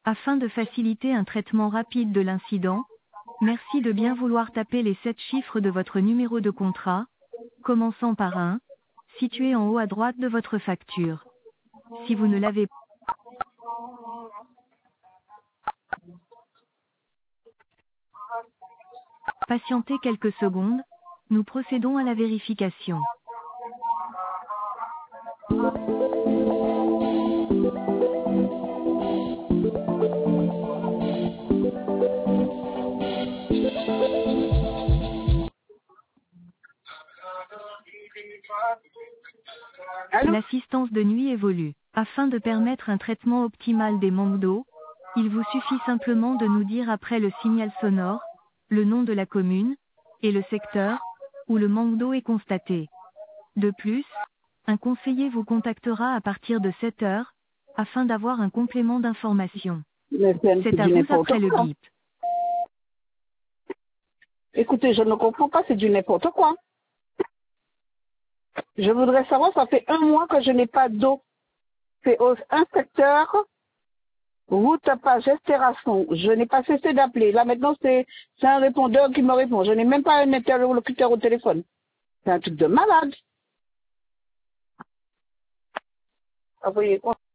Afin de faciliter un traitement rapide de l'incident, merci de bien vouloir taper les 7 chiffres de votre numéro de contrat, commençant par 1, situé en haut à droite de votre facture. Si vous ne l'avez pas, patientez quelques secondes, nous procédons à la vérification. Allô? L'assistance de nuit évolue. Afin de permettre un traitement optimal des manques d'eau, il vous suffit simplement de nous dire après le signal sonore, le nom de la commune, et le secteur, où le manque d'eau est constaté. De plus, un conseiller vous contactera à partir de 7 heures, afin d'avoir un complément d'information. Mais c'est C'est à du vous n'importe après le quoi. bip. Écoutez, je ne comprends pas, c'est du n'importe quoi. Je voudrais savoir, ça fait 1 mois que je n'ai pas d'eau. C'est au inspecteur, route page Terrasson. Je n'ai pas cessé d'appeler. Là maintenant, c'est un répondeur qui me répond. Je n'ai même pas un interlocuteur au téléphone. C'est un truc de malade. Ah, vous voyez,